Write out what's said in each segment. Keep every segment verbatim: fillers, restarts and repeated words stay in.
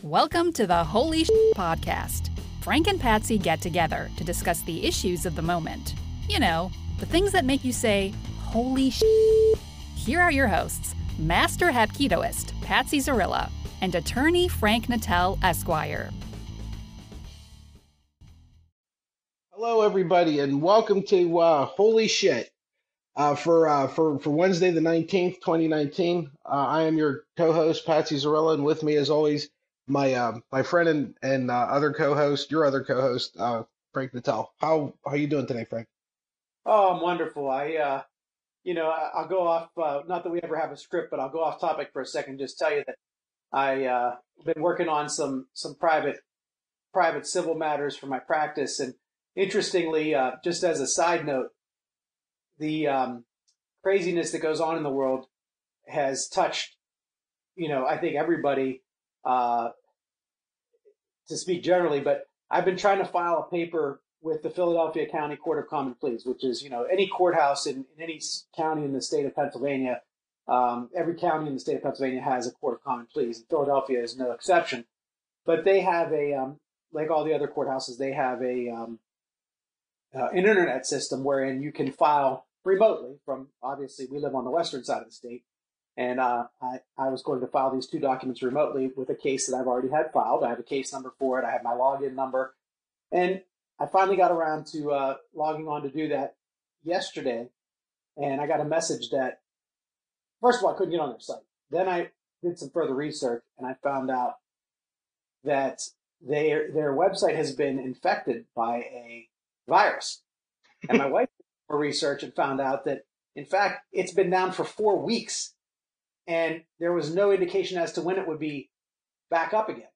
Welcome to the Holy Sh Podcast. Frank and Patsy get together to discuss the issues of the moment. You know, the things that make you say, holy sh. Here are your hosts, Master Hapkidoist, Patsy Zarilla, and attorney Frank Natel, Esquire. Hello, everybody, and welcome to uh, Holy Shit uh, for uh, for for Wednesday, the nineteenth, twenty nineteen. Uh, I am your co-host, Patsy Zarilla, and with me, as always, my uh, my friend and and uh, other co-host, your other co-host, uh, Frank Natel. How how you doing today, Frank? Oh, I'm wonderful. I, uh, you know, I, I'll go off. Uh, not that we ever have a script, but I'll go off topic for a second. Just tell you that I uh, been working on some some private private civil matters for my practice, and interestingly, uh, just as a side note, the um, craziness that goes on in the world has touched, you know, I think everybody, uh, to speak generally, but I've been trying to file a paper with the Philadelphia County Court of Common Pleas, which is, you know, any courthouse in, in any county in the state of Pennsylvania. Um, every county in the state of Pennsylvania has a Court of Common Pleas, and Philadelphia is no exception. But they have a, um, like all the other courthouses, they have a um, uh, an internet system wherein you can file remotely from, obviously, we live on the western side of the state. And uh, I, I was going to file these two documents remotely with a case that I've already had filed. I have a case number for it. I have my login number. And I finally got around to uh, logging on to do that yesterday. And I got a message that, first of all, I couldn't get on their site. Then I did some further research, and I found out that their their website has been infected by a virus. And my wife did more research and found out that, in fact, it's been down for four weeks. And there was no indication as to when it would be back up again.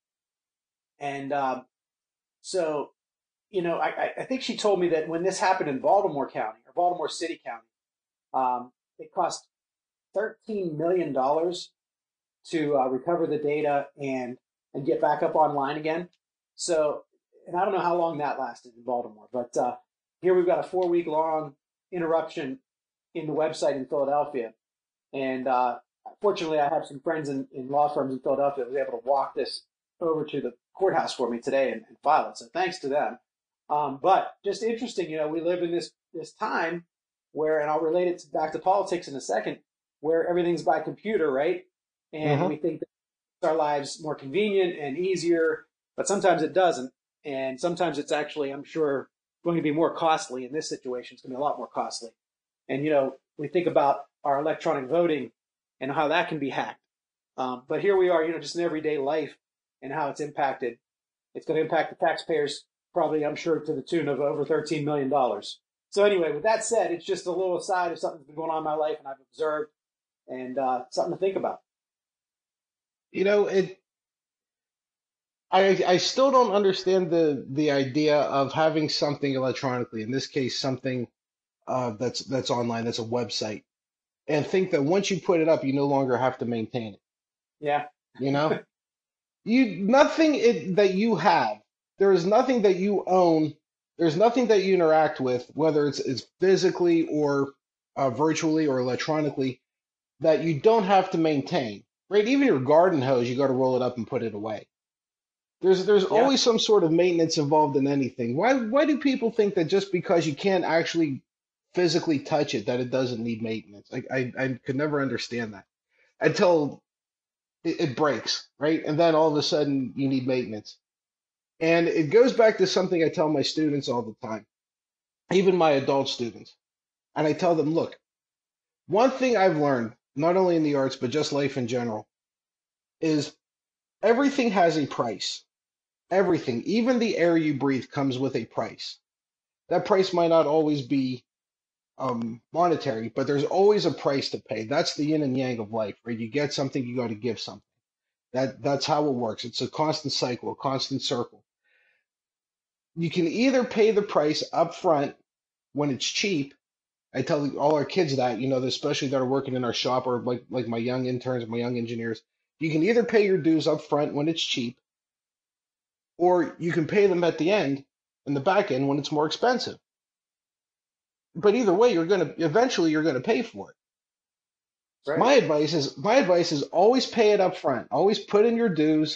And um, so, you know, I, I think she told me that when this happened in Baltimore County or Baltimore City County, um, it cost thirteen million dollars to uh, recover the data and and get back up online again. So, and I don't know how long that lasted in Baltimore, but uh, here we've got a four week long interruption in the website in Philadelphia. And uh, fortunately, I have some friends in, in law firms in Philadelphia that was able to walk this over to the courthouse for me today and, and file it. So thanks to them. Um, but just interesting, you know, we live in this this time where, and I'll relate it to, back to politics in a second, where everything's by computer, right? And Mhm. we think that makes our lives more convenient and easier, but sometimes it doesn't. And sometimes it's actually, I'm sure, going to be more costly. In this situation, it's going to be a lot more costly. And, you know, we think about our electronic voting and how that can be hacked. Um, but here we are, you know, just in everyday life and how it's impacted. It's going to impact the taxpayers probably, I'm sure, to the tune of over thirteen million dollars. So anyway, with that said, it's just a little aside of something that's been going on in my life and I've observed, and uh, something to think about. You know, it. I I still don't understand the the idea of having something electronically. In this case, something uh, that's that's online, that's a website, and think that once you put it up, you no longer have to maintain it. Yeah. You know, you nothing it, that you have. There is nothing that you own. There's nothing that you interact with, whether it's, it's physically or uh, virtually or electronically, that you don't have to maintain. Right? Even your garden hose, you got to roll it up and put it away. There's there's Yeah. always some sort of maintenance involved in anything. Why why do people think that just because you can't actually physically touch it that it doesn't need maintenance? I I, I could never understand that until it, it breaks, right? And then all of a sudden you need maintenance. And it goes back to something I tell my students all the time, even my adult students. And I tell them, look, one thing I've learned, not only in the arts, but just life in general, is everything has a price. Everything, even the air you breathe, comes with a price. That price might not always be um, monetary, but there's always a price to pay. That's the yin and yang of life, right? You get something, you got to give something. That that's how it works. It's a constant cycle, a constant circle. You can either pay the price up front when it's cheap. I tell all our kids that, you know, especially that are working in our shop or like like my young interns, my young engineers. You can either pay your dues up front when it's cheap, or you can pay them at the end, in the back end, when it's more expensive. But either way, you're gonna eventually you're gonna pay for it. Right. My advice is my advice is always pay it up front. Always put in your dues,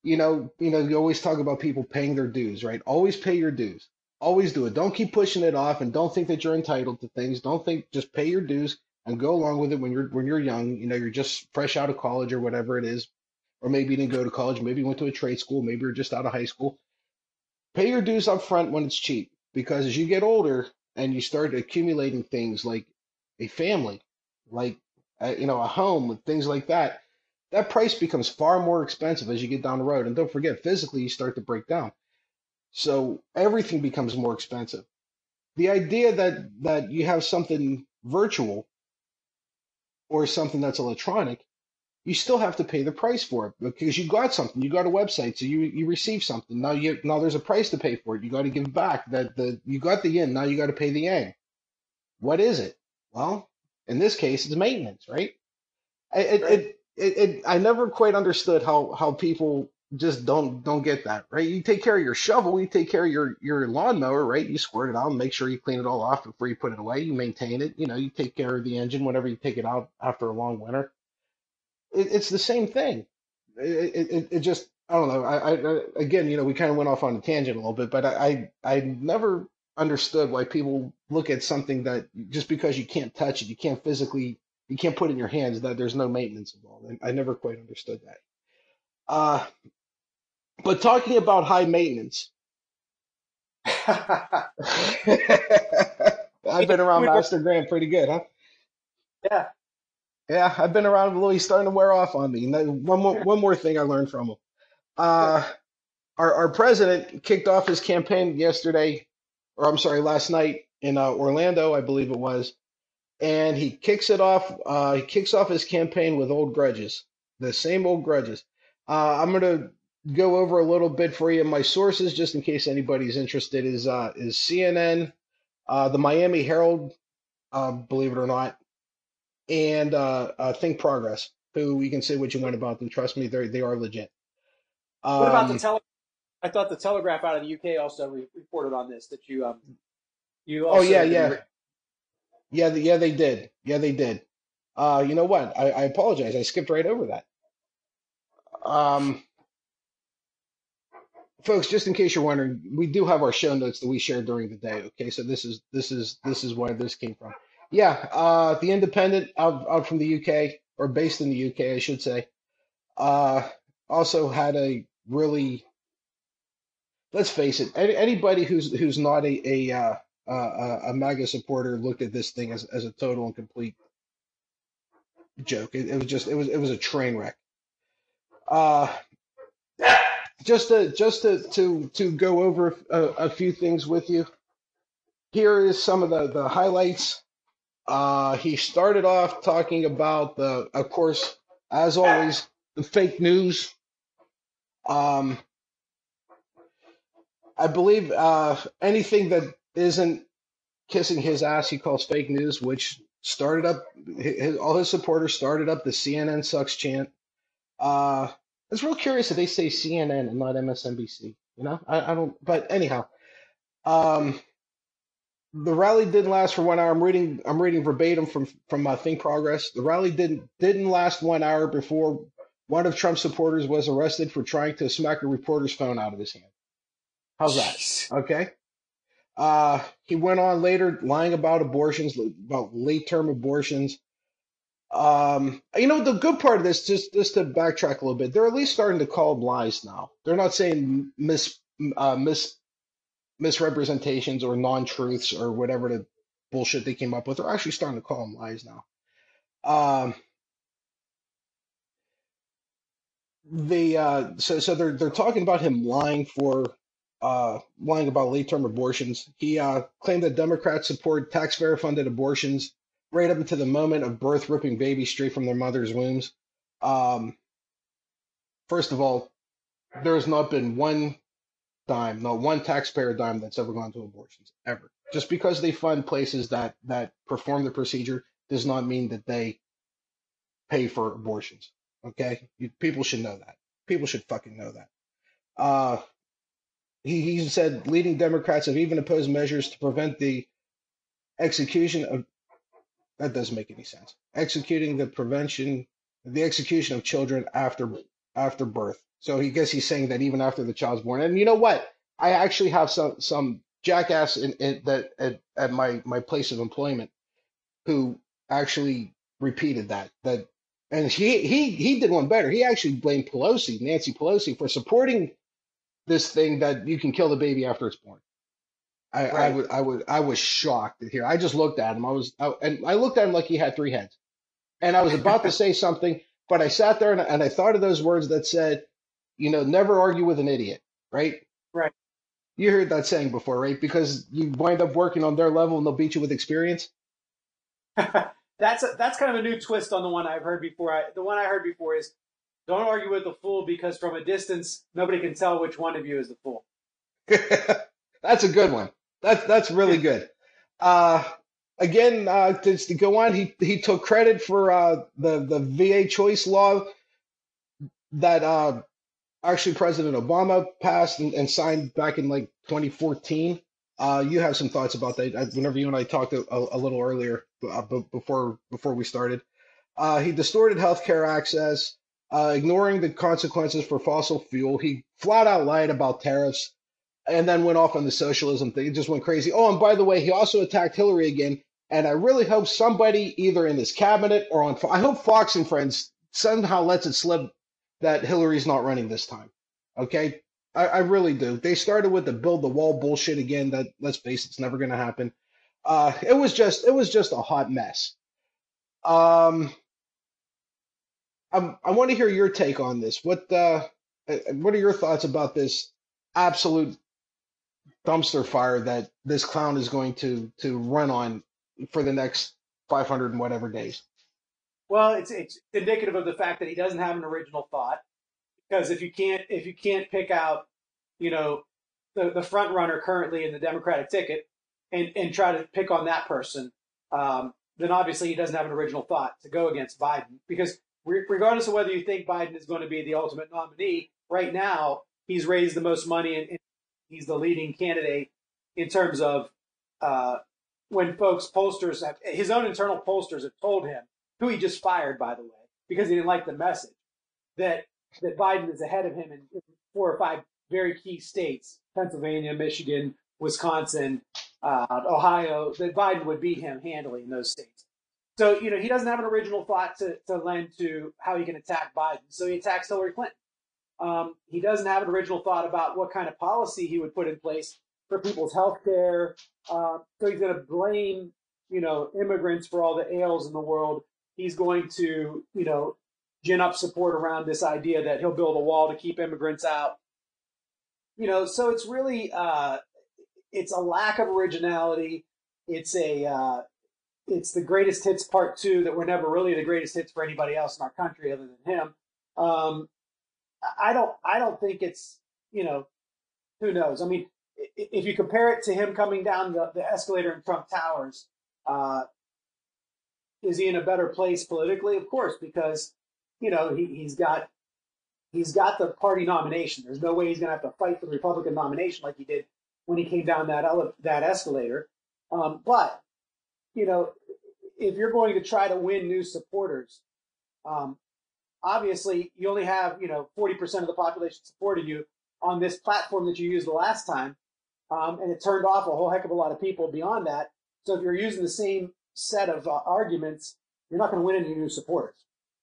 You know, you know, you always talk about people paying their dues, right? Always pay your dues. Always do it. Don't keep pushing it off and don't think that you're entitled to things. Don't think just pay your dues and go along with it when you're when you're young. You know, you're just fresh out of college or whatever it is. Or maybe you didn't go to college, maybe you went to a trade school, maybe you're just out of high school. Pay your dues up front when it's cheap because as you get older and you start accumulating things like a family, like uh, you know, a home and things like that, that price becomes far more expensive as you get down the road. And don't forget, physically, you start to break down. So everything becomes more expensive. The idea that that you have something virtual or something that's electronic, you still have to pay the price for it because you got something, you got a website, so you you receive something. Now you now there's a price to pay for it. You got to give back that the you got the yin, now you got to pay the yang. What is it? Well, in this case, it's maintenance, right? It Right. it it, it I never quite understood how how people just don't don't get that, right? You take care of your shovel, you take care of your your lawnmower, right? You squirt it out and make sure you clean it all off before you put it away. You maintain it, you know, you take care of the engine whenever you take it out after a long winter. It, it's the same thing. It, it it just I don't know. I, I again, you know, we kind of went off on a tangent a little bit, but I I, I never understood why people look at something that just because you can't touch it, you can't physically, you can't put it in your hands, that there's no maintenance involved. I, I never quite understood that. Uh, but talking about high maintenance, I've been around We were- Master Graham pretty good, huh? yeah. Yeah, I've been around him a little. He's starting to wear off on me. Now, one more, one more thing I learned from him. Uh, our, our president kicked off his campaign yesterday, or I'm sorry, last night in uh, Orlando, I believe it was, and he kicks it off. Uh, he kicks off his campaign with old grudges, the same old grudges. Uh, I'm gonna go over a little bit for you. My sources, just in case anybody's interested, is uh, is C N N, uh, the Miami Herald, uh, believe it or not, and uh, uh, Think Progress, who you can say what you want about them. Trust me, they they are legit. What about the Um, tele? I thought the Telegraph out of the U K also re- reported on this. That you um you oh yeah, also been. yeah, Re- yeah, the, yeah, they did. Yeah, they did. Uh, you know what? I, I apologize. I skipped right over that. Um, folks, just in case you're wondering, we do have our show notes that we share during the day. Okay, so this is this is this is where this came from. Yeah, uh, the Independent out out from the U K, or based in the U K, I should say. Uh, also had a really, let's face it, any, anybody who's who's not a a uh, uh, a MAGA supporter looked at this thing as as a total and complete joke. It, it was just it was it was a train wreck. Uh, just to just to to to go over a, a few things with you. Here is some of the the highlights. Uh, he started off talking about the, of course, as always, the fake news. Um, I believe uh, anything that isn't kissing his ass, he calls fake news, which started up his, all his supporters started up the C N N sucks chant. Uh, it's real curious that they say C N N and not M S N B C. You know, I, I don't. But anyhow, um, the rally didn't last for one hour. I'm reading. I'm reading verbatim from from uh, Think Progress. The rally didn't didn't last one hour before one of Trump's supporters was arrested for trying to smack a reporter's phone out of his hand. How's that? Jeez. Okay. Uh, he went on later lying about abortions, about late term abortions. Um, you know, the good part of this, just just to backtrack a little bit, they're at least starting to call them lies now. They're not saying mis uh, mis misrepresentations or non-truths or whatever the bullshit they came up with. They're actually starting to call them lies now. Um, the uh, so so they're they're talking about him lying for uh lying about late-term abortions. He uh claimed that Democrats support taxpayer-funded abortions right up until the moment of birth, ripping babies straight from their mother's wombs. Um, first of all, there has not been one dime, not one taxpayer dime that's ever gone to abortions, ever. Just because they fund places that that perform the procedure does not mean that they pay for abortions. Okay, you, people should know that. People should fucking know that. Uh, he he said leading Democrats have even opposed measures to prevent the execution of, that doesn't make any sense. Executing the prevention, the execution of children after after birth. So he guess he's saying that even after the child's born. And you know what? I actually have some some jackass in, in that at, at my my place of employment who actually repeated that that and he he he did one better. He actually blamed Pelosi, Nancy Pelosi, for supporting this thing that you can kill the baby after it's born. I, I Right. would I would I was shocked to hear. I just looked at him. I was I, and I looked at him like he had three heads. And I was about to say something, but I sat there and, and I thought of those words that said, you know, never argue with an idiot, right? Right. You heard that saying before, right? Because you wind up working on their level and they'll beat you with experience. that's a, that's kind of a new twist on the one I've heard before. I, the one I heard before is don't argue with the fool because from a distance nobody can tell which one of you is the fool. That's a good one. That's that's really good. Uh, again, uh, just to go on, he he took credit for uh, the the V A choice law that uh, actually President Obama passed and, and signed back in like twenty fourteen. Uh, you have some thoughts about that? I, whenever you and I talked a, a little earlier, uh, b- before before we started, uh, he distorted healthcare access, uh, ignoring the consequences for fossil fuel. He flat out lied about tariffs and then went off on the socialism thing. It just went crazy. Oh, and by the way, he also attacked Hillary again. And I really hope somebody, either in his cabinet or on, I hope Fox and Friends somehow lets it slip that Hillary's not running this time. Okay, I, I really do. They started with the build the wall bullshit again. That, let's face it, it's never going to happen. Uh, it was just, it was just a hot mess. Um, I, I want to hear your take on this. What, uh, what are your thoughts about this absolute dumpster fire that this clown is going to to run on for the next five hundred and whatever days? Well, it's it's indicative of the fact that he doesn't have an original thought. Because if you can't if you can't pick out, you know, the, the front runner currently in the Democratic ticket and, and try to pick on that person, um, then obviously he doesn't have an original thought to go against Biden. Because re- regardless of whether you think Biden is going to be the ultimate nominee, right now he's raised the most money and, and he's the leading candidate in terms of uh, when folks pollsters have his own internal pollsters have told him, who he just fired by the way because he didn't like the message, that that Biden is ahead of him in, in four or five very key states, Pennsylvania, Michigan, Wisconsin, uh, Ohio, that Biden would beat him handily in those states. So, you know, he doesn't have an original thought to, to lend to how he can attack Biden. So he attacks Hillary Clinton. Um, he doesn't have an original thought about what kind of policy he would put in place for people's health care. Uh, so he's going to blame, you know, immigrants for all the ails in the world. He's going to, you know, gin up support around this idea that he'll build a wall to keep immigrants out. You know, so it's really uh, it's a lack of originality. It's a uh, it's the greatest hits part two that were never really the greatest hits for anybody else in our country other than him. Um, I don't I don't think it's, you know, who knows? I mean, if you compare it to him coming down the, the escalator in Trump Towers, uh, is he in a better place politically? Of course, because you know, he, he's got he's got the party nomination. There's no way he's going to have to fight for the Republican nomination like he did when he came down that ele- that escalator. Um, but you know, if you're going to try to win new supporters, um, obviously you only have you know forty percent of the population supporting you on this platform that you used the last time, um, and it turned off a whole heck of a lot of people beyond that. So if you're using the same set of uh, arguments, you're not going to win any new supporters.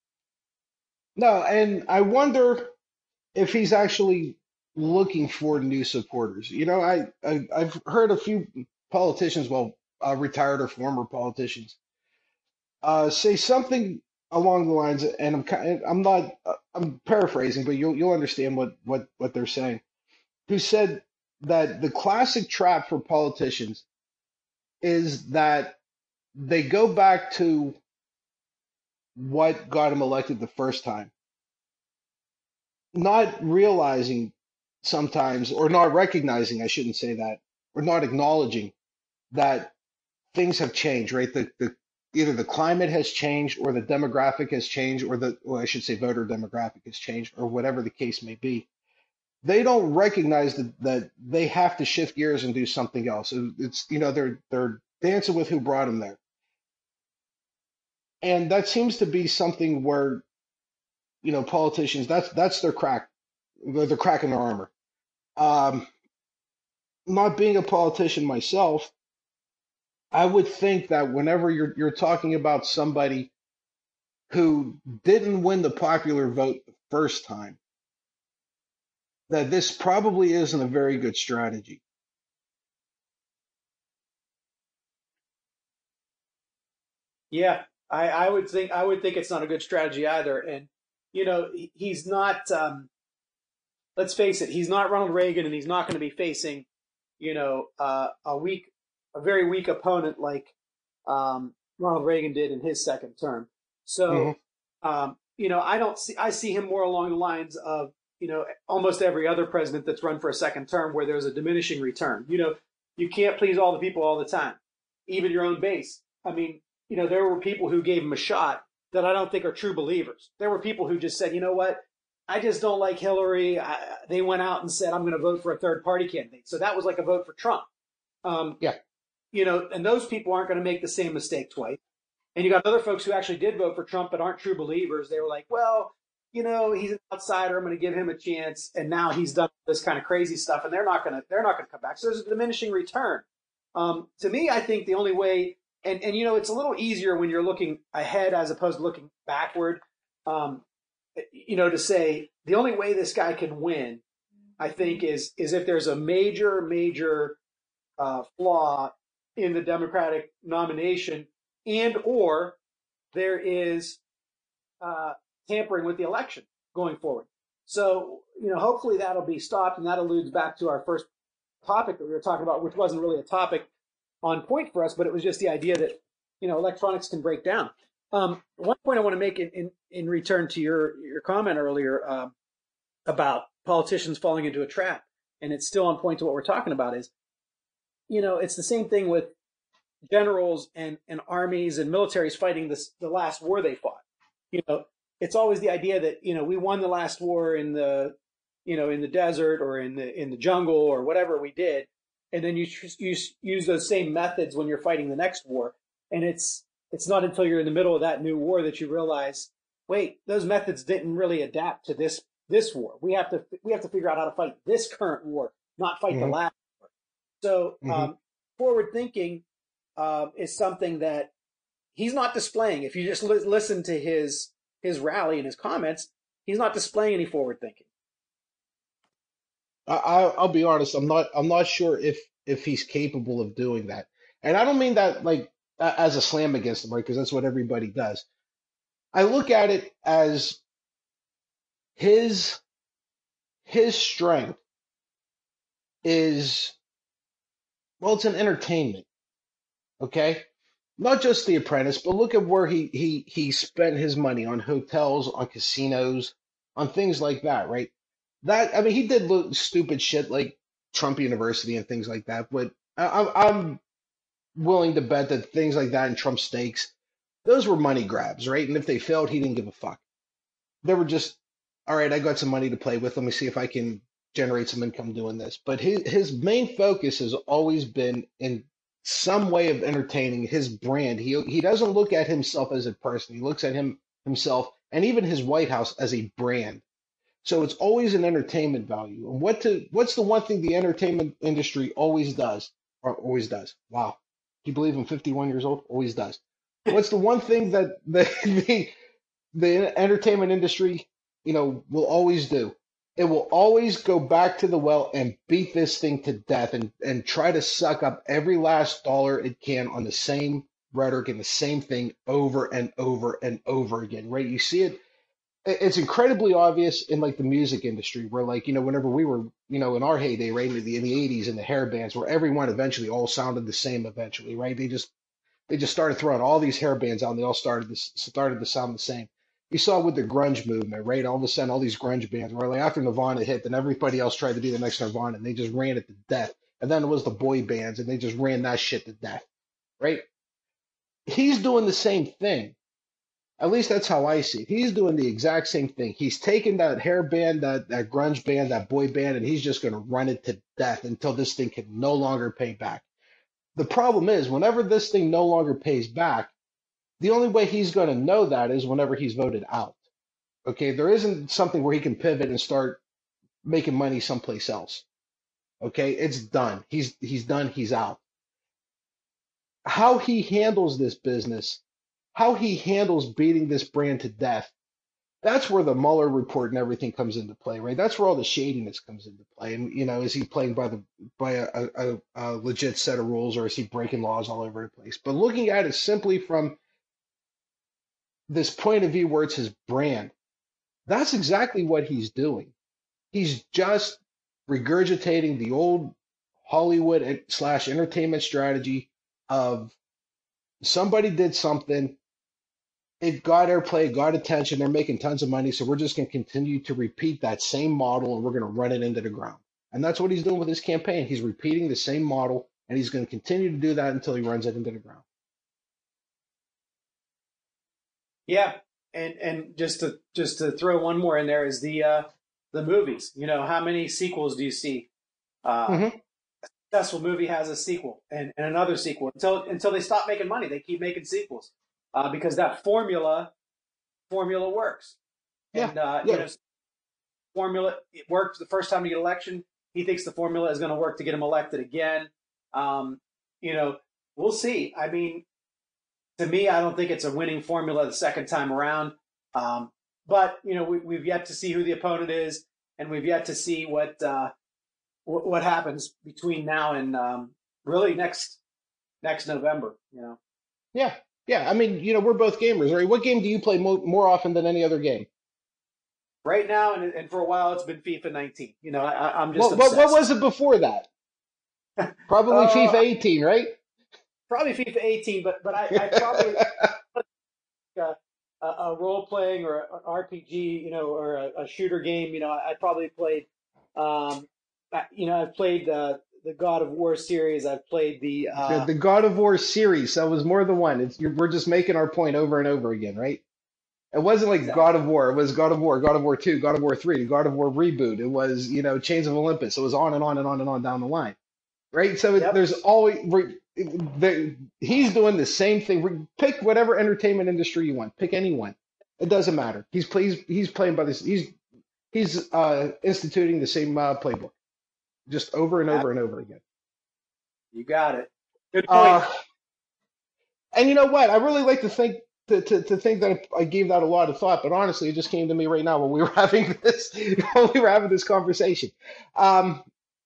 No, and I wonder if he's actually looking for new supporters. You know, I, I I've heard a few politicians, well, uh, retired or former politicians, uh, say something along the lines, and I'm kind, I'm not, uh, I'm paraphrasing, but you'll you'll understand what what what they're saying. Who said that the classic trap for politicians is that they go back to what got him elected the first time, not realizing sometimes, or not recognizing, I shouldn't say that, or not acknowledging that things have changed, right? The, the either the climate has changed, or the demographic has changed, or the, well, I should say voter demographic has changed, or whatever the case may be. They don't recognize that, that they have to shift gears and do something else. It's, you know, they're they're dancing with who brought them there. And that seems to be something where, you know, politicians, that's that's their crack. they're, they're cracking their armor. Um, not being a politician myself, I would think that whenever you're you're talking about somebody who didn't win the popular vote the first time, that this probably isn't a very good strategy. Yeah, I, I would think I would think it's not a good strategy either. And you know, he- he's not. Um, let's face it, he's not Ronald Reagan, and he's not going to be facing, you know, uh, a weak, a very weak opponent like um, Ronald Reagan did in his second term. Hmm. So, um, you know, I don't see. I see him more along the lines of, you know, almost every other president that's run for a second term, where there's a diminishing return. You know, you can't please all the people all the time, even your own base. I mean, you know, there were people who gave him a shot that I don't think are true believers. There were people who just said, you know what, I just don't like Hillary. I, they went out and said, I'm going to vote for a third party candidate. So that was like a vote for Trump. Um, Yeah. you know, and those people aren't going to make the same mistake twice. And you got other folks who actually did vote for Trump but aren't true believers. They were like, well, you know, he's an outsider. I'm going to give him a chance. And now he's done this kind of crazy stuff, and they're not going to they're not going to come back. So there's a diminishing return. Um, to me, I think the only way, and and you know, it's a little easier when you're looking ahead as opposed to looking backward. Um, you know, to say the only way this guy can win, I think, is is if there's a major major uh, flaw in the Democratic nomination, and or there is uh, tampering with the election going forward. So, you know, hopefully that'll be stopped, and that alludes back to our first topic that we were talking about, which wasn't really a topic on point for us, but it was just the idea that, you know, electronics can break down. Um, one point I want to make in, in, in return to your, your comment earlier um, about politicians falling into a trap, and it's still on point to what we're talking about, is, you know, it's the same thing with generals and, and armies and militaries fighting this the last war they fought. You know, it's always the idea that, you know, we won the last war in the, you know, in the desert or in the in the jungle or whatever we did, and then you use use those same methods when you're fighting the next war. And it's it's not until you're in the middle of that new war that you realize, wait, those methods didn't really adapt to this this war. We have to we have to figure out how to fight this current war, not fight the Hmm. last war. So Hmm. um, forward thinking uh, is something that he's not displaying. If you just li- listen to his his rally and his comments, he's not displaying any forward thinking. I, I I'll be honest. I'm not I'm not sure if if he's capable of doing that. And I don't mean that like a- as a slam against him, right? Because that's what everybody does. I look at it as his his strength is, well, it's an entertainment, okay? Not just The Apprentice, but look at where he he he spent his money on hotels, on casinos, on things like that, right? That I mean, he did little stupid shit like Trump University and things like that, but I, I'm I'm willing to bet that things like that and Trump steaks, those were money grabs, right? And if they failed, he didn't give a fuck. They were just, all right, I got some money to play with. Let me see if I can generate some income doing this. But his his main focus has always been in some way of entertaining his brand. He he doesn't look at himself as a person. He looks at him himself and even his White House as a brand. So it's always an entertainment value. And what to what's the one thing the entertainment industry always does, or always does? Wow. Do you believe I'm fifty-one years old? Always does. What's the one thing that the the, the entertainment industry, you know, will always do? It will always go back to the well and beat this thing to death and and try to suck up every last dollar it can on the same rhetoric and the same thing over and over and over again, right? You see it it's incredibly obvious in like the music industry where like you know whenever we were you know in our heyday right in the, in the eighties and the hair bands where everyone eventually all sounded the same eventually right they just they just started throwing all these hair bands out and they all started to started to sound the same. You saw with the grunge movement, right? All of a sudden all these grunge bands were like after Nirvana hit, then everybody else tried to be the next Nirvana and they just ran it to death. And then it was the boy bands and they just ran that shit to death, right? He's doing the same thing. At least that's how I see it. He's doing the exact same thing. He's taking that hair band, that, that grunge band, that boy band, and he's just going to run it to death until this thing can no longer pay back. The problem is, whenever this thing no longer pays back, the only way he's going to know that is whenever he's voted out. Okay, there isn't something where he can pivot and start making money someplace else. Okay, it's done. He's he's done. He's out. How he handles this business, how he handles beating this brand to death, that's where the Mueller report and everything comes into play, right? That's where all the shadiness comes into play. And you know, is he playing by the by a, a, a legit set of rules, or is he breaking laws all over the place? But looking at it simply from this point of view where it's his brand, that's exactly what he's doing. He's just regurgitating the old Hollywood slash entertainment strategy of somebody did something, it got airplay, it got attention, they're making tons of money, so we're just going to continue to repeat that same model and we're going to run it into the ground. And that's what he's doing with his campaign. He's repeating the same model and he's going to continue to do that until he runs it into the ground. Yeah, and and just to just to throw one more in there is the uh, the movies. You know, how many sequels do you see? Uh, Mm-hmm. A successful movie has a sequel and, and another sequel until until they stop making money. They keep making sequels uh, because that formula formula works. Yeah, And uh, yeah. you know, formula it worked the first time to get election. He thinks the formula is going to work to get him elected again. Um, you know, we'll see. I mean. To me, I don't think it's a winning formula the second time around. Um, but, you know, we, we've yet to see who the opponent is, and we've yet to see what uh, w- what happens between now and um, really next next November, you know. Yeah, yeah. I mean, you know, we're both gamers, right? What game do you play mo- more often than any other game? Right now, and, and for a while, it's been FIFA nineteen. You know, I, I'm just What, obsessed. what, what was it before that? Probably Uh, FIFA eighteen, right? Probably FIFA eighteen, but but I, I probably a, a role playing or an R P G, you know, or a, a shooter game. You know, I, I probably played, um, I- you know, I've played uh, the God of War series. I've played the The, uh, the God of War series. That was more than one. It's, you're, we're just making our point over and over again, right? It wasn't like God of War. It was God of War, God of War two, God of War three, God of War reboot. It was, you know, Chains of Olympus. It was on and on and on and on down the line, right? So it, Yep. there's always the, he's doing the same thing. Pick whatever entertainment industry you want. Pick anyone. It doesn't matter. He's plays. He's playing by this. He's he's uh, instituting the same uh, playbook, just over and over and over again. You got it. Good point. Uh, and you know what? I really like to think to, to, to think that I gave that a lot of thought, but honestly, it just came to me right now when we were having this when we were having this conversation. Um,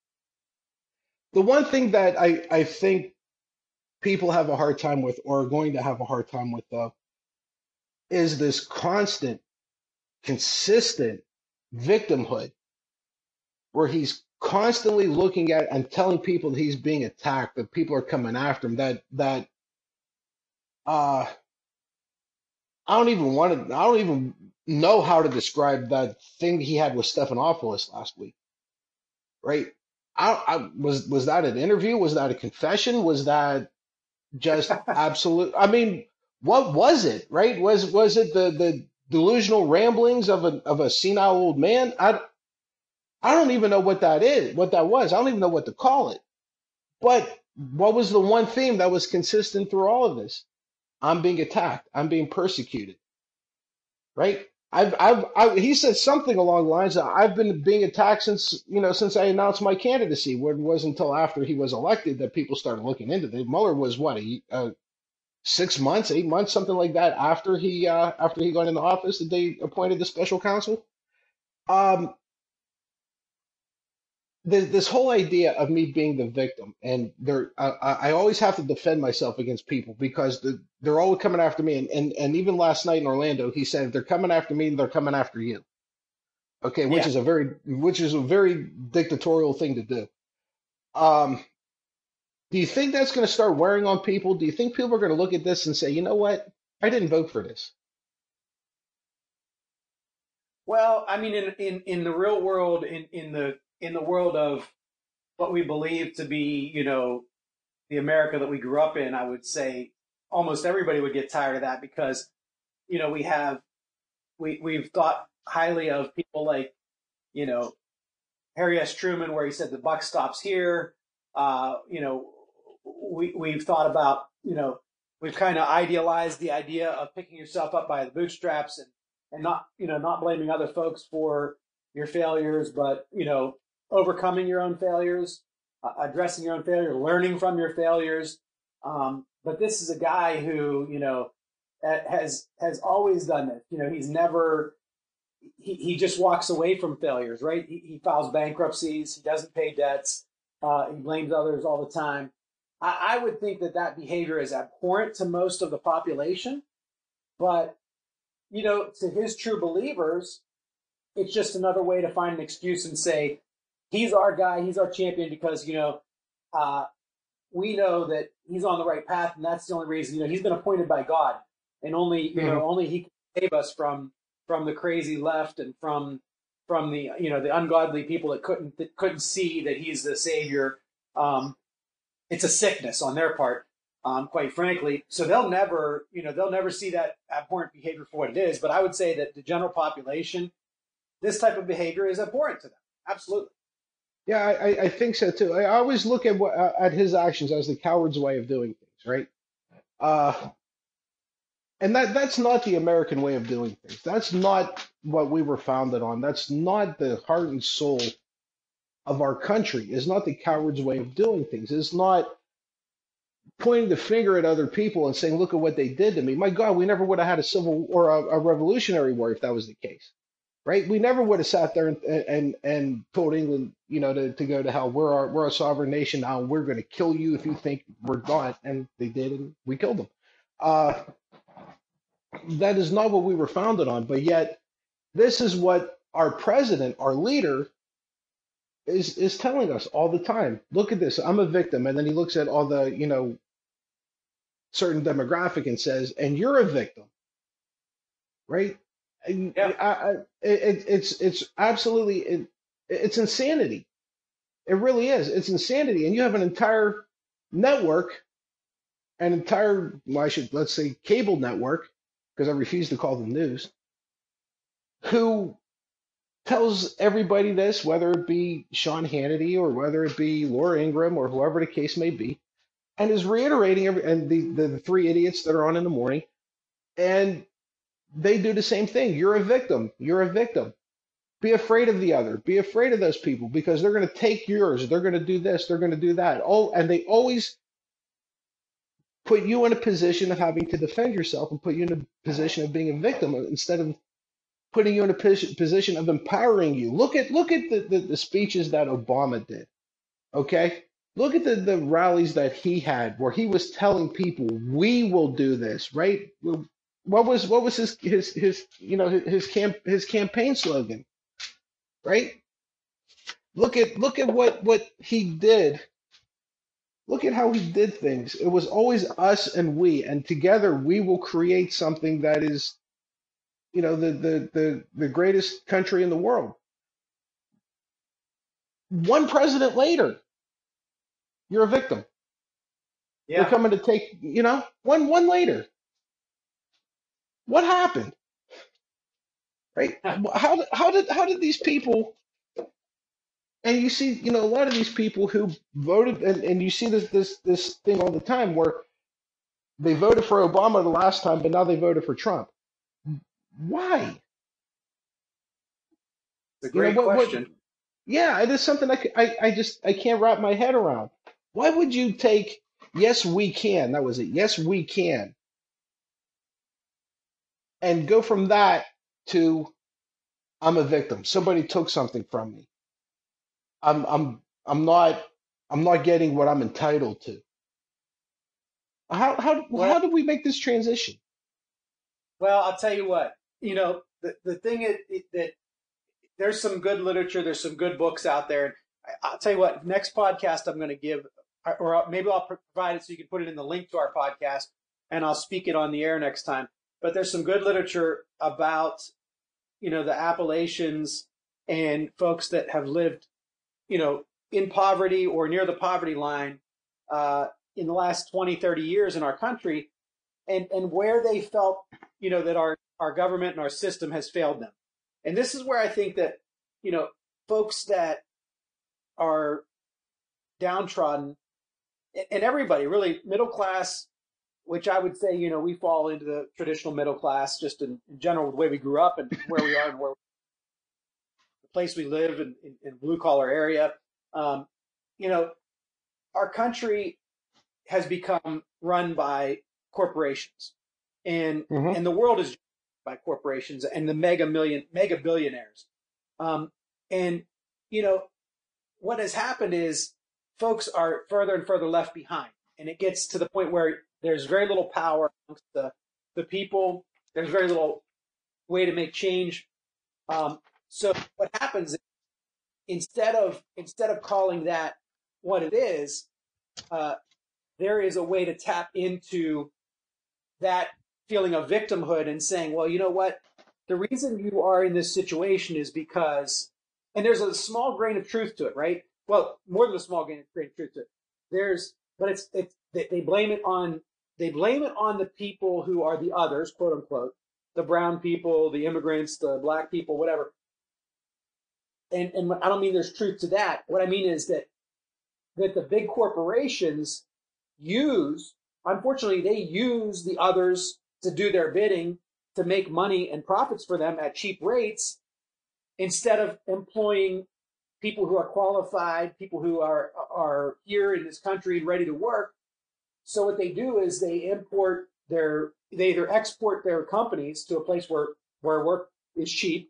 the one thing that I, I think people have a hard time with, or are going to have a hard time with, though, is this constant, consistent victimhood, where he's constantly looking at and telling people that he's being attacked, that people are coming after him, that that uh I don't even want to I don't even know how to describe that thing he had with Stephanopoulos last week. Right? I, I was was that an interview? Was that a confession? Was that just absolute? I mean, what was it? Right? Was was it the the delusional ramblings of a of a senile old man? I I don't even know what that is, what that was. I don't even know what to call it. But what was the one theme that was consistent through all of this? I'm being attacked. I'm being persecuted. Right? I've, I've, I, he said something along the lines of, I've been being attacked since, you know, since I announced my candidacy. Where it wasn't until after he was elected that people started looking into it. Mueller was what, a, uh, six months, eight months, something like that after he, uh, after he got into office that they appointed the special counsel. Um, this, this whole idea of me being the victim, and there, I, I always have to defend myself against people because the, they're always coming after me. And, and, and even last night in Orlando, he said, if they're coming after me, they're coming after you. Okay, which Yeah. is a very, which is a very dictatorial thing to do. Um, do you think that's going to start wearing on people? Do you think people are going to look at this and say, you know what, I didn't vote for this? Well, I mean, in, in, in the real world, in, in the in the world of what we believe to be, you know, the America that we grew up in, I would say almost everybody would get tired of that because, you know, we have we we've thought highly of people like, you know, Harry S. Truman, where he said the buck stops here. Uh, you know, we we've thought about, you know, we've kind of idealized the idea of picking yourself up by the bootstraps and and not, you know, not blaming other folks for your failures, but, you know, overcoming your own failures, uh, addressing your own failure, learning from your failures. Um, but this is a guy who, you know, has has always done this. You know, he's never he, he just walks away from failures, right? He, he files bankruptcies. He doesn't pay debts. Uh, he blames others all the time. I, I would think that that behavior is abhorrent to most of the population. But, you know, to his true believers, it's just another way to find an excuse and say, he's our guy, he's our champion because, you know, uh, we know that he's on the right path, and that's the only reason. You know, he's been appointed by God, and only, you mm-hmm. know, only he can save us from from the crazy left and from from the, you know, the ungodly people that couldn't that couldn't see that he's the savior. Um, it's a sickness on their part, um, quite frankly. So they'll never, you know, they'll never see that abhorrent behavior for what it is. But I would say that the general population, this type of behavior is abhorrent to them. Absolutely. Yeah, I, I think so too. I always look at what uh, at his actions as the coward's way of doing things, right? Uh, and that that's not the American way of doing things. That's not what we were founded on. That's not the heart and soul of our country. It's not the coward's way of doing things. It's not pointing the finger at other people and saying, "Look at what they did to me." My God, we never would have had a civil or a, a revolutionary war if that was the case. Right? We never would have sat there and and and told England, you know, to, to go to hell. We're our, we're a sovereign nation now, and we're going to kill you if you think we're not. And they did, and we killed them. Uh, that is not what we were founded on. But yet, this is what our president, our leader, is is telling us all the time. Look at this. I'm a victim, and then he looks at all the, you know, certain demographic and says, "And you're a victim." Right? Yeah. I, I, it, it's it's absolutely it, it's insanity. It really is. It's insanity, and you have an entire network, an entire well, I should let's say cable network, because I refuse to call them news, who tells everybody this, whether it be Sean Hannity or whether it be Laura Ingraham or whoever the case may be, and is reiterating every and the the, the three idiots that are on in the morning, and they do the same thing. You're a victim. You're a victim. Be afraid of the other. Be afraid of those people because they're going to take yours. They're going to do this. They're going to do that. Oh, and they always put you in a position of having to defend yourself and put you in a position of being a victim instead of putting you in a position of empowering you. Look at look at the, the, the speeches that Obama did. Okay? Look at the, the rallies that he had where he was telling people, we will do this, right? What was what was his his his you know his his camp his campaign slogan, right? Look at look at what what he did. Look at how he did things. It was always us and we, and together we will create something that is, you know, the the the the greatest country in the world. One president later, you're a victim. Yeah. They're coming to take, you know, one one later. What happened? Right? How did how did how did these people? And you see, you know, a lot of these people who voted, and, and you see this this this thing all the time where they voted for Obama the last time, but now they voted for Trump. Why? It's a great you know, what, question. What, yeah, it is something I, I I just I can't wrap my head around. Why would you take "Yes, we can"? That was it. Yes, we can. And go from that to I'm a victim. Somebody took something from me. I'm I'm I'm not I'm not getting what I'm entitled to. How how well, how did we make this transition? Well, I'll tell you what. You know, the the thing is that there's some good literature, there's some good books out there. I'll tell you what. Next podcast I'm going to give, or maybe I'll provide it so you can put it in the link to our podcast, and I'll speak it on the air next time. But there's some good literature about, you know, the Appalachians and folks that have lived, you know, in poverty or near the poverty line uh, in the last twenty, thirty years in our country, and, and where they felt, you know, that our, our government and our system has failed them. And this is where I think that, you know, folks that are downtrodden, and everybody, really, middle class, which I would say, you know, we fall into the traditional middle class just in, in general, the way we grew up and where we are and where place we live in, in, in blue collar area. Um, you know, our country has become run by corporations, and Mm-hmm. and the world is by corporations and the mega million mega billionaires. Um, and you know what has happened is folks are further and further left behind, and it gets to the point where there's very little power amongst the the people. There's very little way to make change. Um, so what happens is instead of instead of calling that what it is, uh, there is a way to tap into that feeling of victimhood and saying, well, you know what? The reason you are in this situation is because, and there's a small grain of truth to it, right? Well, more than a small grain of truth to it. There's, but it's, it's, they, they blame it on, they blame it on the people who are the others, quote unquote, the brown people, the immigrants, the black people, whatever. And, and I don't mean there's truth to that. What I mean is that, that the big corporations use, unfortunately, they use the others to do their bidding to make money and profits for them at cheap rates instead of employing people who are qualified, people who are are here in this country and ready to work. So what they do is they import their, they either export their companies to a place where, where work is cheap,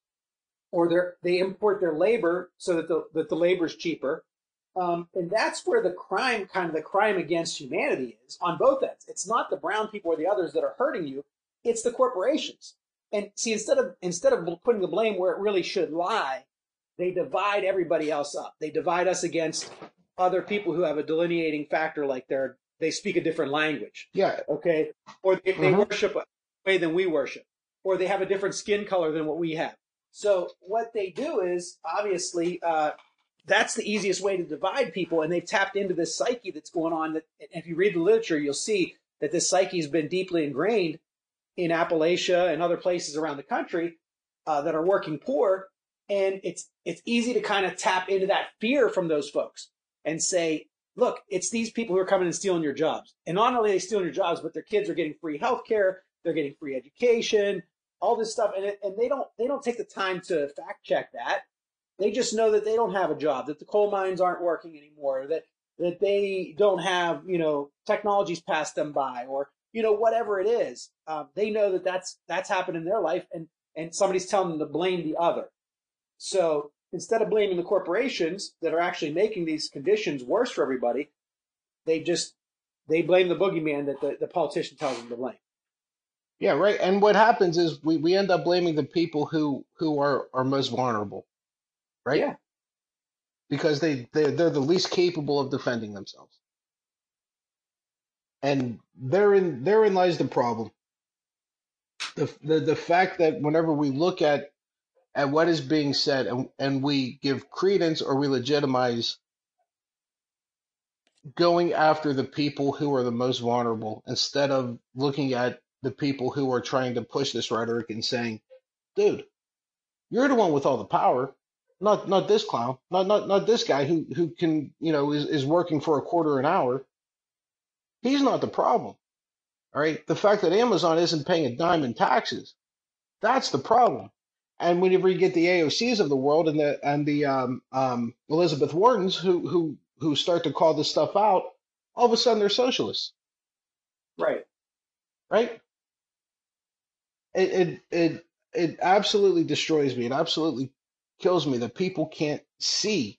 or they import their labor so that the, that the labor is cheaper. Um, and that's where the crime, kind of the crime against humanity is on both ends. It's not the brown people or the others that are hurting you. It's the corporations. And see, instead of, instead of putting the blame where it really should lie, they divide everybody else up. They divide us against other people who have a delineating factor, like they're, they speak a different language. Yeah. Okay. Or they, they Mm-hmm. worship a way than we worship, or they have a different skin color than what we have. So what they do is obviously, uh, that's the easiest way to divide people, and they've tapped into this psyche that's going on. That, if you read the literature, you'll see that this psyche has been deeply ingrained in Appalachia and other places around the country uh, that are working poor, and it's it's easy to kind of tap into that fear from those folks and say, look, it's these people who are coming and stealing your jobs, and not only are they stealing your jobs, but their kids are getting free health care, they're getting free education, all this stuff, and it, and they don't they don't take the time to fact check that. They just know that they don't have a job, that the coal mines aren't working anymore, that that they don't have, you know, technologies passed them by, or, you know, whatever it is. Um, they know that that's that's happened in their life, and and somebody's telling them to blame the other. So instead of blaming the corporations that are actually making these conditions worse for everybody, they just they blame the boogeyman that the, the politician tells them to blame. Yeah, right. And what happens is we, we end up blaming the people who who are, are most vulnerable, right? Yeah. Because they, they, they're the least capable of defending themselves. And therein, therein lies the problem. The, the, the fact that whenever we look at, at what is being said and, and we give credence or we legitimize going after the people who are the most vulnerable instead of looking at the people who are trying to push this rhetoric and saying, dude, you're the one with all the power. Not not this clown, not not not this guy who who can, you know, is, is working for a quarter an hour. He's not the problem. All right. The fact that Amazon isn't paying a dime in taxes, that's the problem. And whenever you get the A O Cs of the world and the and the um, um, Elizabeth Wardens who who who start to call this stuff out, all of a sudden they're socialists. Right. Right. It it it it absolutely destroys me. It absolutely kills me that people can't see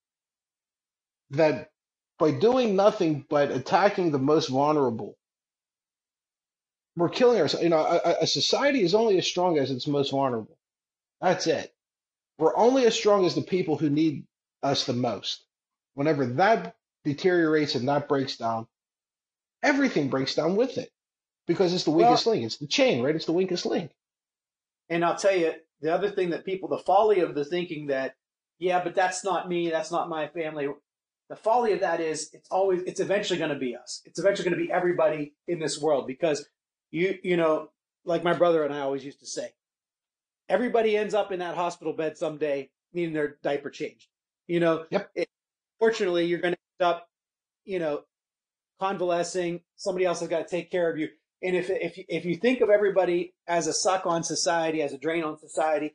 that by doing nothing but attacking the most vulnerable, we're killing ourselves. You know, a, a society is only as strong as its most vulnerable. That's it. We're only as strong as the people who need us the most. Whenever that deteriorates and that breaks down, everything breaks down with it because it's the weakest Well, link. It's the chain, right? It's the weakest link. and I'll tell you, the other thing that people, the folly of the thinking that, yeah, but that's not me, that's not my family. The folly of that is it's always, it's eventually going to be us. It's eventually going to be everybody in this world because you, you know, like my brother and I always used to say, everybody ends up in that hospital bed someday needing their diaper changed. You know, Yep. it, fortunately, you're going to end up, you know, convalescing. Somebody else has got to take care of you. And if if if you think of everybody as a suck on society, as a drain on society,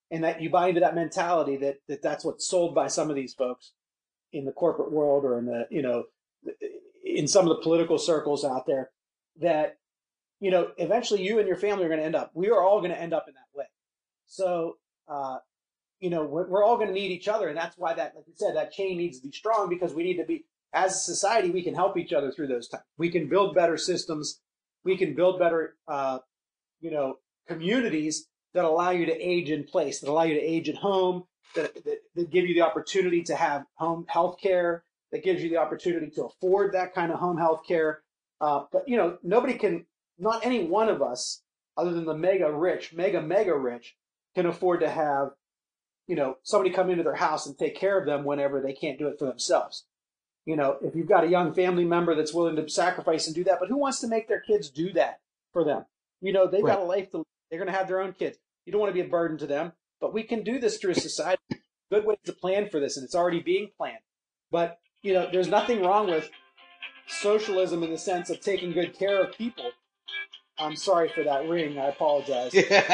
and that you buy into that mentality that, that that's what's sold by some of these folks in the corporate world or in the, you know, in some of the political circles out there, that, you know, eventually you and your family are going to end up, we are all going to end up in that way. So, uh, you know, we're, we're all going to need each other. And that's why that, like you said, that chain needs to be strong, because we need to be, as a society, we can help each other through those times. We can build better systems. We can build better, uh, you know, communities that allow you to age in place, that allow you to age at home, that, that, that give you the opportunity to have home health care, that gives you the opportunity to afford that kind of home health care. Uh, but, you know, nobody can, not any one of us, other than the mega rich, mega, mega rich, can afford to have, you know, somebody come into their house and take care of them whenever they can't do it for themselves. You know, if you've got a young family member that's willing to sacrifice and do that, but who wants to make their kids do that for them? You know, they've Right. got a life to live. They're going to have their own kids. You don't want to be a burden to them, but we can do this through a society. Good ways to plan for this, and it's already being planned. But, you know, there's nothing wrong with socialism in the sense of taking good care of people. I'm sorry for that ring. I apologize.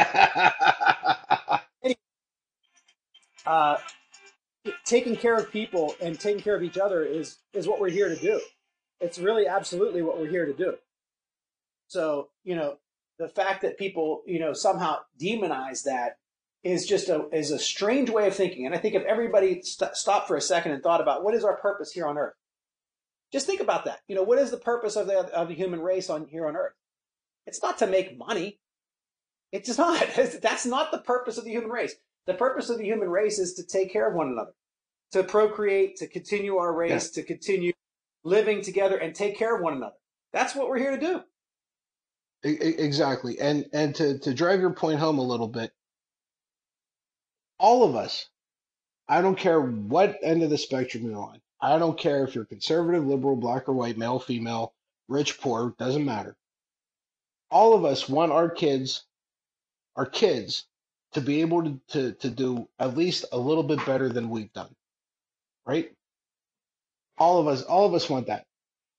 Uh, taking care of people and taking care of each other is, is what we're here to do. It's really absolutely what we're here to do. So, you know, the fact that people, you know, somehow demonize that is just a, is a strange way of thinking. And I think if everybody st- stopped for a second and thought about what is our purpose here on earth, just think about that. You know, what is the purpose of the, of the human race on here on earth? It's not to make money. It's not. That's not the purpose of the human race. The purpose of the human race is to take care of one another, to procreate, to continue our race, yeah. to continue living together and take care of one another. That's what we're here to do. Exactly. And and to, to drive your point home a little bit, all of us, I don't care what end of the spectrum you're on. I don't care if you're conservative, liberal, black or white, male, female, rich, poor, doesn't matter. All of us want our kids, our kids, to be able to, to, to do at least a little bit better than we've done. Right? All of us, all of us want that.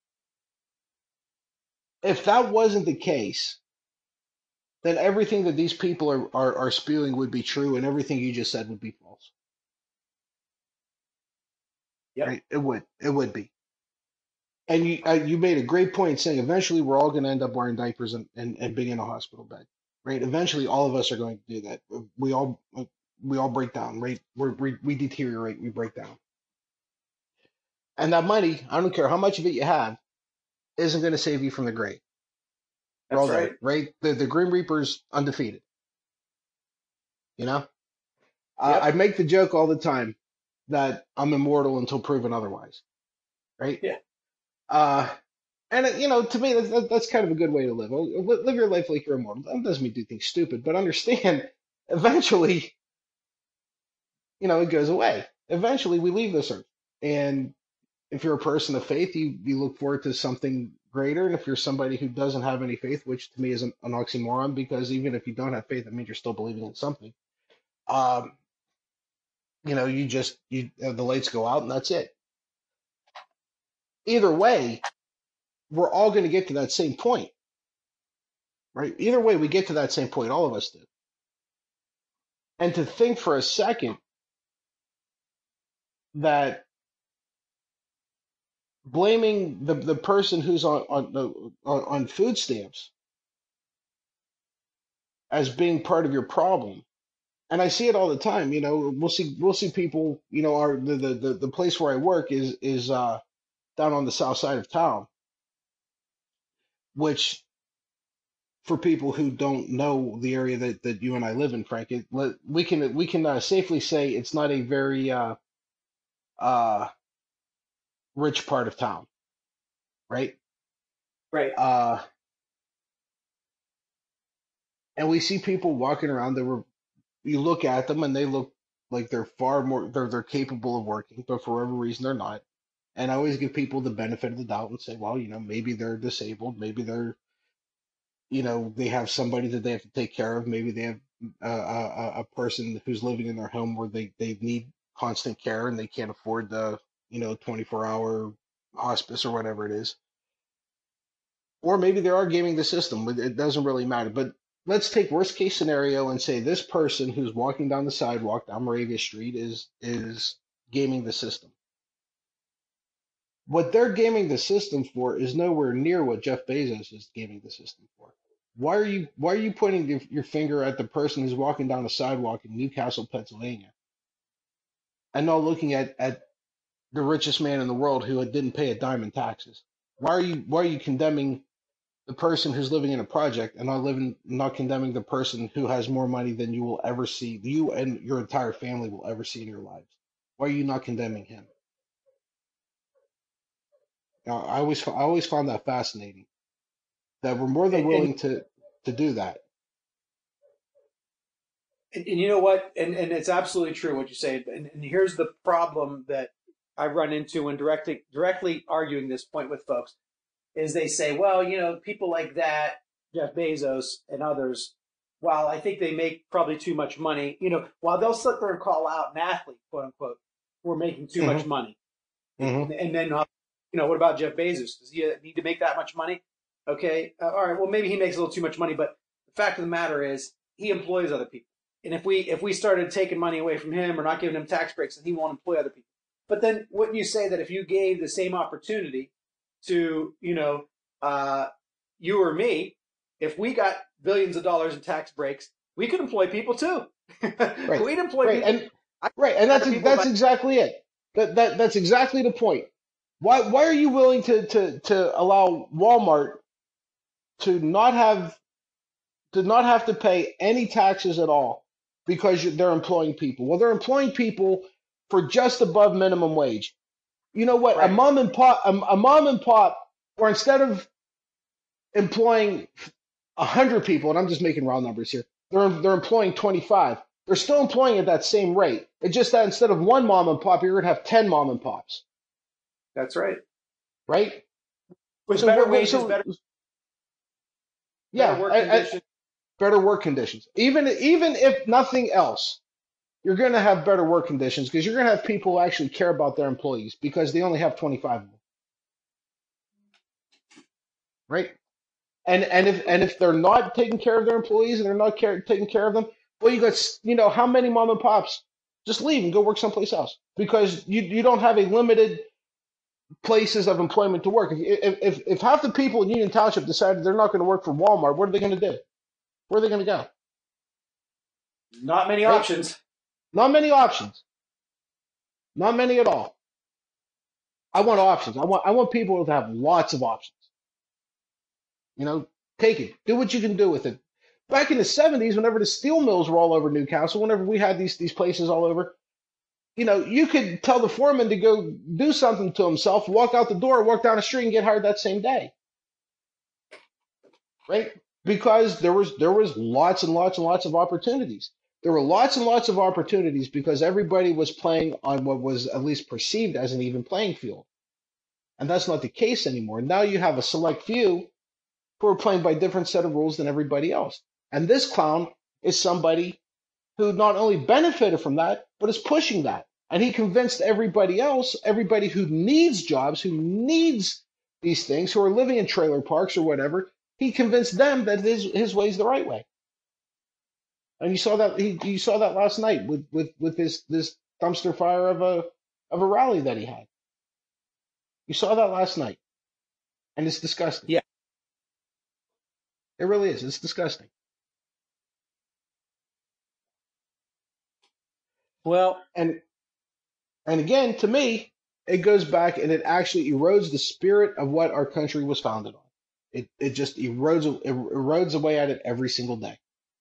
If that wasn't the case, then everything that these people are, are, are spewing would be true, and everything you just said would be false. Yep. Right? It would. It would be. And you uh, you made a great point saying eventually we're all going to end up wearing diapers and, and, and being in a hospital bed. Right? Eventually, all of us are going to do that. We all we all break down. Right? We're, we we deteriorate. We break down. And that money, I don't care how much of it you have, isn't going to save you from the grave. That's all right. That, right? The the Grim Reaper's undefeated. You know? Uh, Yep. I make the joke all the time that I'm immortal until proven otherwise. Right? Yeah. Uh, and, uh, you know, to me, that's, that's kind of a good way to live. Live your life like you're immortal. That doesn't mean do things stupid, but understand, eventually, you know, it goes away. Eventually, we leave this earth. And if you're a person of faith, you, you look forward to something greater. And if you're somebody who doesn't have any faith, which to me is an, an oxymoron, because even if you don't have faith, that means you're still believing in something. Um, you know, you just, you uh, the lights go out and that's it. Either way, we're all going to get to that same point, right? Either way, we get to that same point. All of us do. And to think for a second that blaming the, the person who's on on, the, on on food stamps as being part of your problem, and I see it all the time. You know, we'll see we'll see people. You know, our the the the, the place where I work is is uh, down on the south side of town, which for people who don't know the area that, that you and I live in, Frank, it, we can we can uh, safely say it's not a very uh, uh, rich part of town, right? Right. Uh, and we see people walking around that were, you look at them and they look like they're far more, they're they're capable of working, but for whatever reason they're not. And I always give people the benefit of the doubt and say, well, you know, maybe they're disabled, maybe they're, you know, they have somebody that they have to take care of, maybe they have a, a, a person who's living in their home where they, they need constant care and they can't afford the, you know, twenty-four hour hospice or whatever it is. Or maybe they are gaming the system. It doesn't really matter. But let's take worst case scenario and say this person who's walking down the sidewalk down Moravia Street is is gaming the system. What they're gaming the system for is nowhere near what Jeff Bezos is gaming the system for. Why are you why are you pointing your, your finger at the person who's walking down the sidewalk in Newcastle, Pennsylvania, and not looking at, at the richest man in the world who didn't pay a dime in taxes? Why are you why are you condemning the person who's living in a project and not living not condemning the person who has more money than you will ever see, you and your entire family will ever see in your lives? Why are you not condemning him? Now, I always I always found that fascinating, that we're more than And, willing and, to to do that. and you know what? And, and it's absolutely true what you say. And, and here's the problem that I run into when directly directly arguing this point with folks is they say, well, you know, people like that, Jeff Bezos and others, while I think they make probably too much money, you know, while they'll sit there and call out an athlete, quote unquote, we're making too Mm-hmm. much money. Mm-hmm. And, and then, uh, you know, what about Jeff Bezos? Does he need to make that much money? Okay. Uh, all right. Well, maybe he makes a little too much money, but the fact of the matter is he employs other people. And if we, if we started taking money away from him or not giving him tax breaks, then he won't employ other people. But then wouldn't you say that if you gave the same opportunity to, you know, uh, you or me, if we got billions of dollars in tax breaks, we could employ people too. Right. We'd employ Right. people. And right. And that's people that's by- exactly it. That that that's exactly the point. Why why are you willing to to to allow Walmart to not have to not have to pay any taxes at all because you- they're employing people? Well, they're employing people for just above minimum wage. You know what? Right. A mom and pop, a, a mom and pop, or instead of employing a hundred people, and I'm just making round numbers here, they're they're employing twenty-five. They're still employing at that same rate. It's just that instead of one mom and pop, you're gonna have ten mom and pops, That's right. right? With So better what- what- wages, so- better, yeah, better work I- I- conditions. better work conditions. Even even if nothing else, you're going to have better work conditions because you're going to have people who actually care about their employees because they only have twenty-five of them, right? And and if and if they're not taking care of their employees and they're not care, taking care of them, well, you got s- you know how many mom and pops just leave and go work someplace else because you you don't have a limited places of employment to work. If if if, if half the people in Union Township decided they're not going to work for Walmart, what are they going to do? Where are they going to go? Not many Right. options. Not many options. Not many at all. I want options. I want I want people to have lots of options. You know, take it. Do what you can do with it. Back in the seventies, whenever the steel mills were all over Newcastle, whenever we had these these places all over, you know, you could tell the foreman to go do something to himself, walk out the door, walk down the street, and get hired that same day. Right? Because there was there was lots and lots and lots of opportunities. There were lots and lots of opportunities because everybody was playing on what was at least perceived as an even playing field. And that's not the case anymore. Now you have a select few who are playing by different set of rules than everybody else. And this clown is somebody who not only benefited from that, but is pushing that. And he convinced everybody else, everybody who needs jobs, who needs these things, who are living in trailer parks or whatever, he convinced them that his his way is the right way. And you saw that he you saw that last night with with with this this dumpster fire of a of a rally that he had. You saw that last night, and it's disgusting. Yeah. It really is. It's disgusting. Well, And and again, to me, it goes back and it actually erodes the spirit of what our country was founded on. It it just erodes it erodes away at it every single day.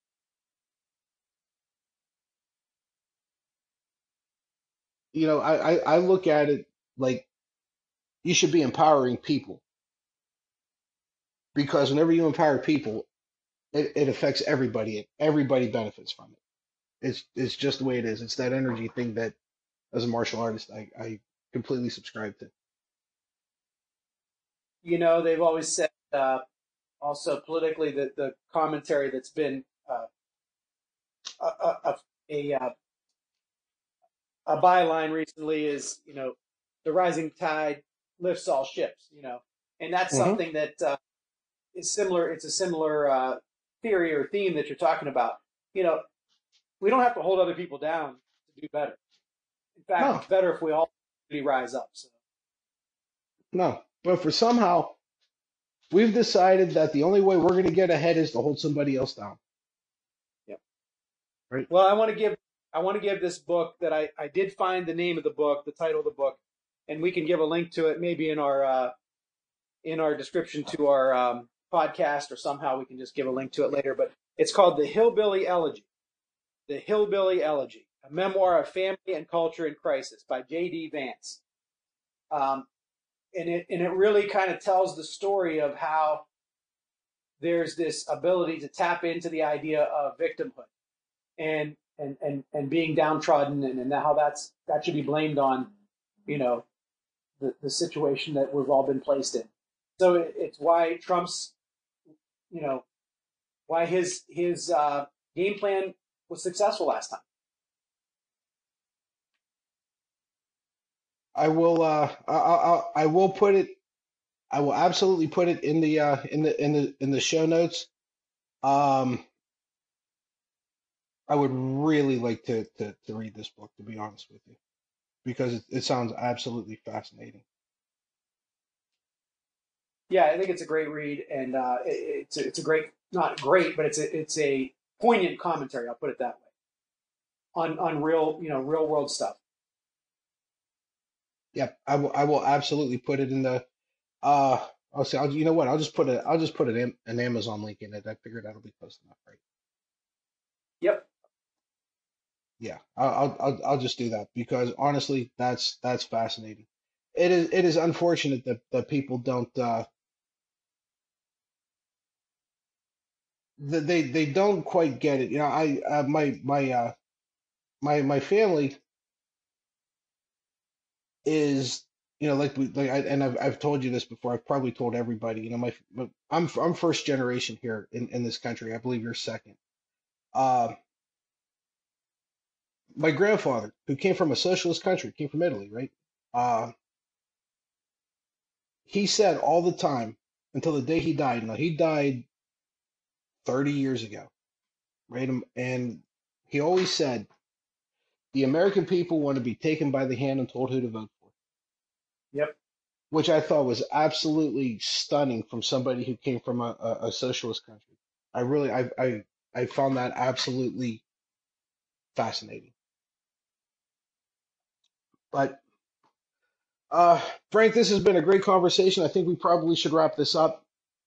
You know, I, I, I look at it like you should be empowering people because whenever you empower people, it, it affects everybody. Everybody benefits from it. It's it's just the way it is. It's that energy thing that, as a martial artist, I, I completely subscribe to. you know, they've always said uh, also politically that the commentary that's been uh, a, a, a, a, a byline recently is, you know, the rising tide lifts all ships, you know, and that's Mhm. something that uh, is similar. It's a similar uh, theory or theme that you're talking about, you know, we don't have to hold other people down to do better. In fact, No. it's better if we all rise up. So. No, but for somehow we've decided that the only way we're going to get ahead is to hold somebody else down. Yep. Right. Well, I want to give I want to give this book that I I did find the name of the book, the title of the book, and we can give a link to it maybe in our uh, in our description to our um, podcast, or somehow we can just give a link to it later. But it's called The Hillbilly Elegy. The Hillbilly Elegy, a memoir of family and culture in crisis by J D Vance. Um, and it and it really kind of tells the story of how there's this ability to tap into the idea of victimhood and and and, and being downtrodden, and, and how that's that should be blamed on, you know, the, the situation that we've all been placed in. So it, it's why Trump's, you know, why his his uh, game plan was successful last time. I will. Uh, I, I, I will put it. I will absolutely put it in the uh, in the in the in the show notes. Um, I would really like to, to to read this book, to be honest with you, because it, it sounds absolutely fascinating. Yeah, I think it's a great read, and uh, it, it's a, it's a great, not great, but it's a it's a poignant commentary. I'll put it that way on on real, you know, real world stuff. Yep, I will. I will absolutely put it in the. Uh, I'll say. I'll, you know what? I'll just put it. I'll just put an an Amazon link in it. I figured that'll be close enough, right? Yep. Yeah, I'll I'll I'll just do that, because honestly, that's that's fascinating. It is it is unfortunate that that people don't uh that they they don't quite get it. You know, I uh, my my uh my my family is, you know, like we like I, and I've I've told you this before. I've probably told everybody. You know, my my- I'm I'm first generation here in in this country. I believe you're second. Uh, my grandfather, who came from a socialist country, came from Italy, right? Uh, he said all the time until the day he died. Now, he died thirty years ago, right? Um, And he always said, the American people want to be taken by the hand and told who to vote for, Yep. which I thought was absolutely stunning from somebody who came from a, a, a socialist country. I really, I, I, I found that absolutely fascinating. But, uh, Frank, this has been a great conversation. I think we probably should wrap this up.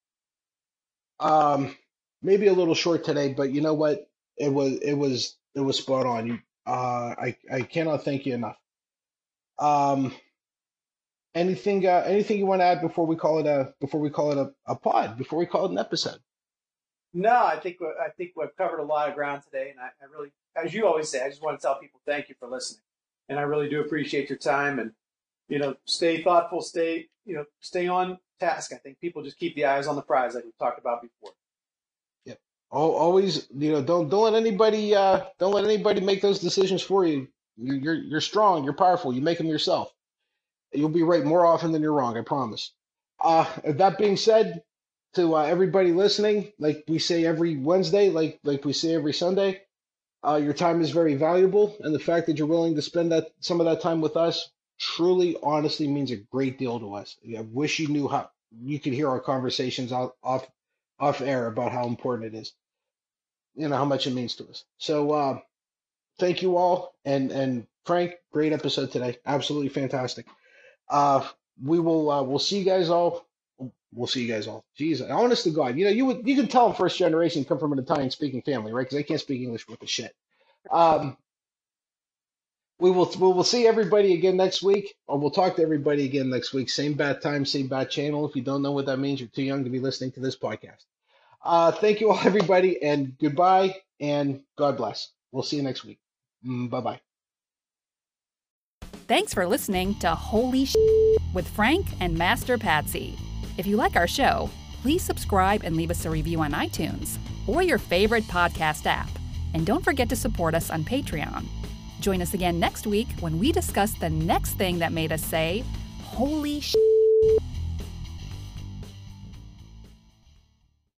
Um, maybe a little short today, but you know what? It was, it was, it was spot on. You, uh, I, I cannot thank you enough. Um, anything, uh, anything you want to add before we call it a, before we call it a, a pod, before we call it an episode? No, I think we- I think we've covered a lot of ground today, and I, I really, as you always say, I just want to tell people thank you for listening, and I really do appreciate your time. And you know, stay thoughtful, stay you know, stay on task. I think people just keep the eyes on the prize, like we've talked about before. Yep. Al- Always, you know, don't don't let anybody, uh, don't let anybody make those decisions for you. You're you're, you're strong. You're powerful. You make them yourself. You'll be right more often than you're wrong. I promise. Uh, that being said, to uh, everybody listening, like we say every Wednesday, like like we say every Sunday, uh, your time is very valuable, and the fact that you're willing to spend that some of that time with us truly, honestly means a great deal to us. I wish you knew how you could hear our conversations off off, off air about how important it is. You know how much it means to us. So uh, thank you all, and and Frank, great episode today, absolutely fantastic. Uh, we will uh, we'll see you guys all. We'll see you guys all. Jeez, honest to God, you know you would you can tell I'm first generation, come from an Italian speaking family, right? Because I can't speak English worth a shit. Um, we will we will see everybody again next week, or we'll talk to everybody again next week. Same bat time, same bat channel. If you don't know what that means, you're too young to be listening to this podcast. Uh, thank you all, everybody, and goodbye, and God bless. We'll see you next week. Mm, bye bye. Thanks for listening to Holy Sh with Frank and Master Patsy. If you like our show, please subscribe and leave us a review on iTunes or your favorite podcast app. And don't forget to support us on Patreon. Join us again next week when we discuss the next thing that made us say, Holy Sh.